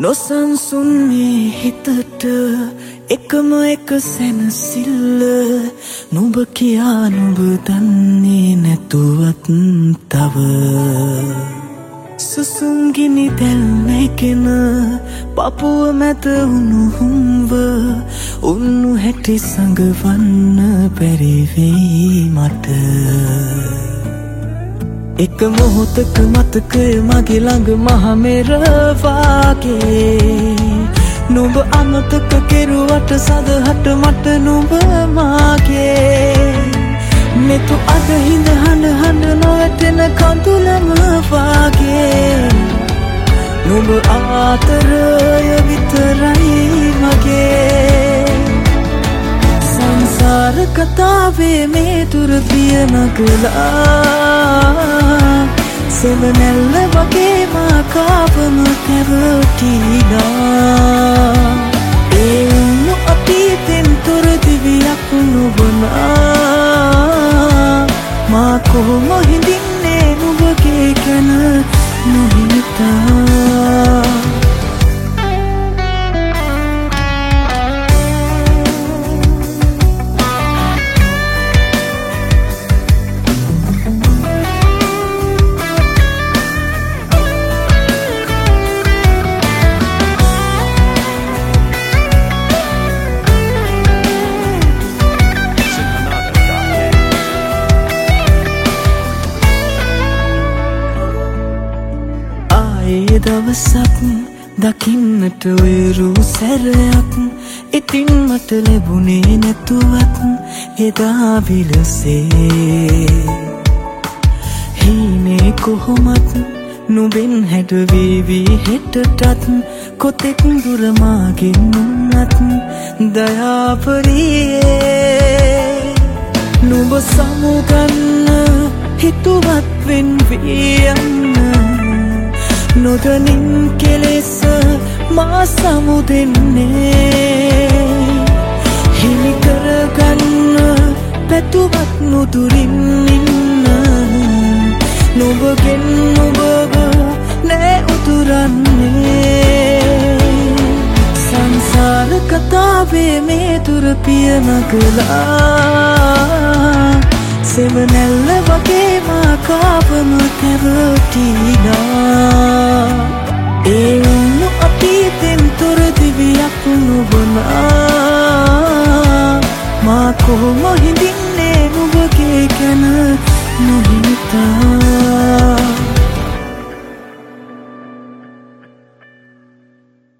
නොසන්සුන් මේ හිතට එකම එක සැනසිල්ල නුඹ කියා නුඹ දන්නේ නැතුවත් තව සුසුම්ගිනි දැල් නැගෙන පපුව මැද උණුහුම්ව උන්නු හැටි සඟවන්න බැරි වෙයි මට එක මොහොතක මතකය මගේ ළඟ මහ මෙර වාගේ නුඹ අමතක කෙරුවට සදහට මට නුඹ මාගේ මෙතු අද හිඳ හඬ හඬ නොවැටෙන කඳුලම වාගේ නුඹ ආතරය විතරයි මගේ සංසාර කතාවේ මේ දුර පිය නගලා සෙවනැල්ල වගේ මා කාවම පැවටිලා ඒ උන්නු අතීතෙන් තොර දිවියක් නුඹනා මා කොහොම හිඳින්නේ නුඹගේ ගැන නොහිතා ඒ දවසක් දකින්නට වෙරු සැරයක් ඉතින් මට ලැබුණේ නැතුවත් එදා විලසේ හීනේ කොහොමත් නුඹෙන් හැඩවේවි හෙටටත් කොතෙක් දුර මාගෙන් උන්නත් දයාපරියේ නුඹ සමුගන්න හිතුවත් වෙන් වී යන්න නොදනින් කෙලෙස මා සමුදෙන්නේ හිමි කරගන්න පැතුවත් නුදුරින් ඉන්න නුඹගෙන් නුඹව නෑ උතුරන්නේ සංසාර කතාවේ මේ දුර පිය නගලා සෙවනැල්ල වගේ මා කාවම පැවටිලා ඒ උන්නු අතීතෙන් තොර දිවියක් නුඹනා මා කොහොම හිඳින්නේ නුඹගේ ගැන නොහිතා